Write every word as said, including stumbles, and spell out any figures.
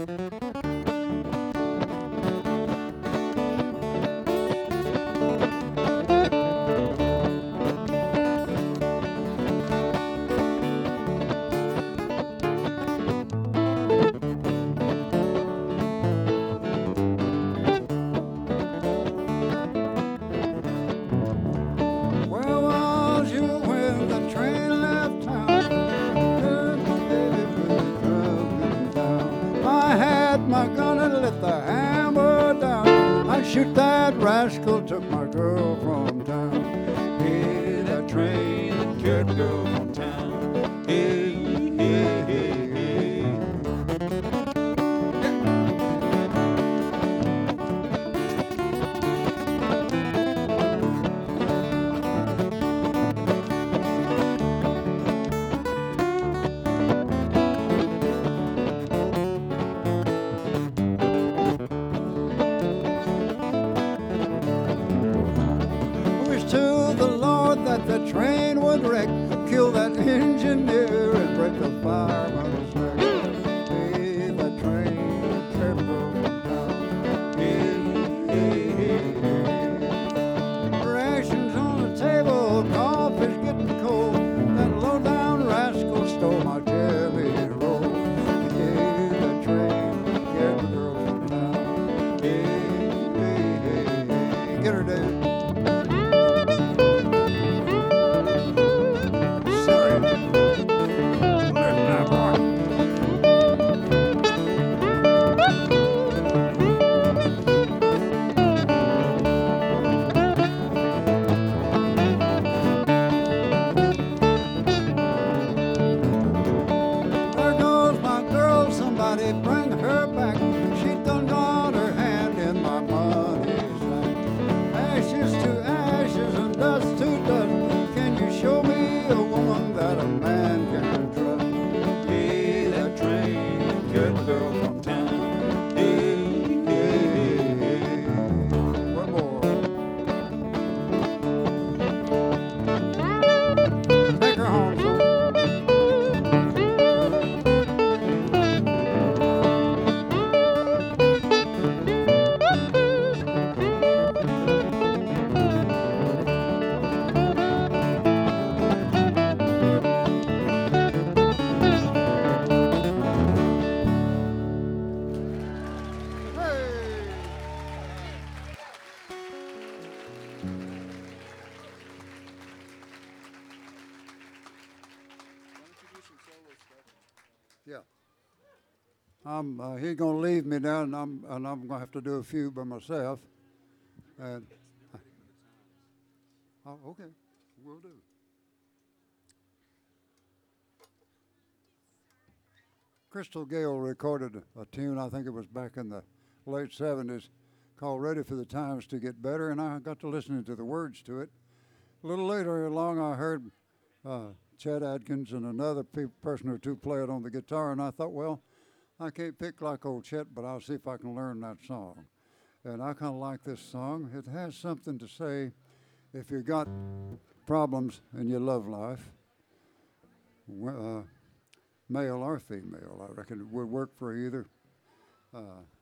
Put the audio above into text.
Where was you when the train left town? Baby, baby, traveling down. I had my gun and let the hammer down. I shoot that rascal, took my girl from town. Hey, that train that carried my girl from town. Hey, hey, hey, hey. Wish to the Lord that the train would wreck, kill that engineer and break the fireman's neck. Hey, that train carried me from town. Hey, hey, hey, hey. Rations on the table, coffee's getting cold. That low-down rascal stole my jelly roll. Hey, that train carried my girl from town. Hey, hey, hey, hey. Get her down. There goes my girl, somebody bring her back. She done got her hand in my money sack. Ashes to ashes and dust to dust. Can you show me a woman that a man can trust? Hey, that train carried my girl from town. Hey, hey, hey, hey. One more. Take her home, son. Yeah. I'm, uh, he's going to leave me now, and I'm, and I'm going to have to do a few by myself. And oh, okay, we'll do. Crystal Gale recorded a tune, I think it was back in the late seventies, called Ready for the Times to Get Better, and I got to listening to the words to it. A little later along, I heard uh, Chet Atkins and another pe- person or two play it on the guitar, and I thought, well, I can't pick like old Chet, but I'll see if I can learn that song. And I kind of like this song. It has something to say if you got problems in your love life, uh, male or female, I reckon it would work for either. Uh,